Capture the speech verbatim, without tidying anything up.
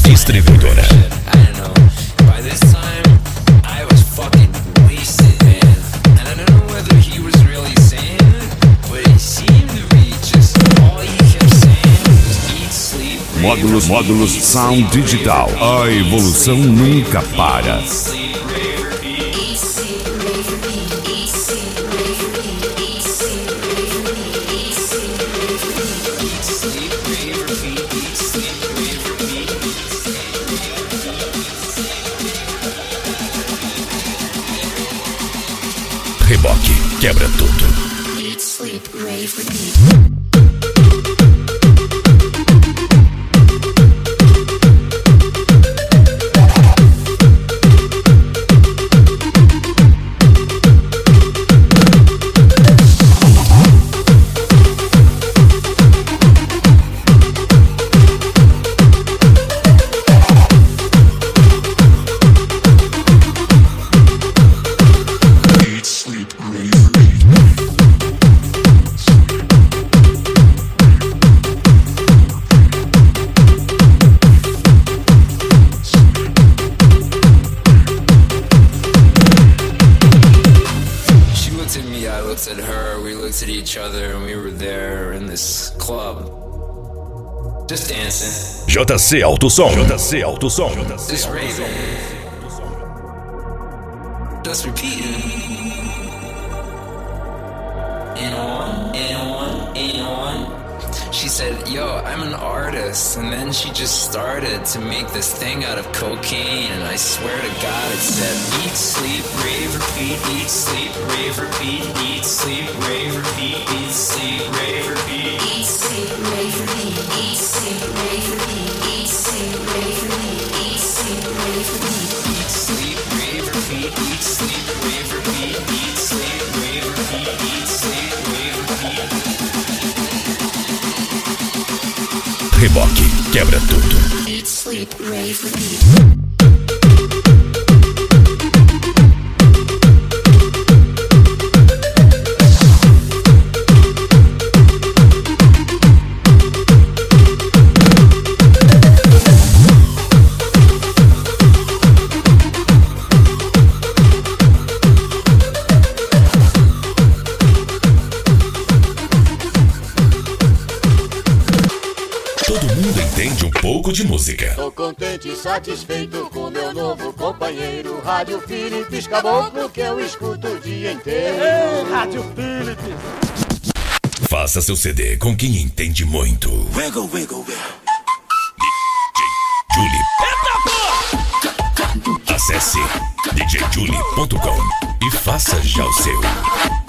Distribuidora. Módulos, módulos Sound Digital. A evolução nunca para. Reboque, quebra tudo. Eat, sleep, rave, repeat. At her, we looked at each other, and we were there in this club, just dancing. J C Autosom, J C Autosom, Just raving, just repeating. And on, and on, and on. She said, yo, I'm an artist. And then she just started to make this thing out of cocaine. And I swear to God, it said, eat, sleep, rave, repeat, eat, sleep, rave, repeat, eat, sleep, rave, repeat, eat, sleep, rave, repeat. Eat, sleep, rave, repeat, eat, sleep, rave, repeat, eat, sleep, rave, repeat, eat, sleep, rave, repeat. Eat, sleep, rave, repeat, eat, sleep, rave, repeat, eat, sleep, rave, repeat, eat, sleep, rave, repeat. Reboque, quebra tudo. Eat, sleep, rave, repeat. Todo mundo entende um pouco de música. Tô contente e satisfeito com meu novo companheiro, Rádio Philips Caboclo, que eu escuto o dia inteiro. Ei, Rádio Philips. Faça seu C D com quem entende muito. Wiggle, wiggle, wiggle. D J Julie. Acesse d j julie ponto com e faça já o seu.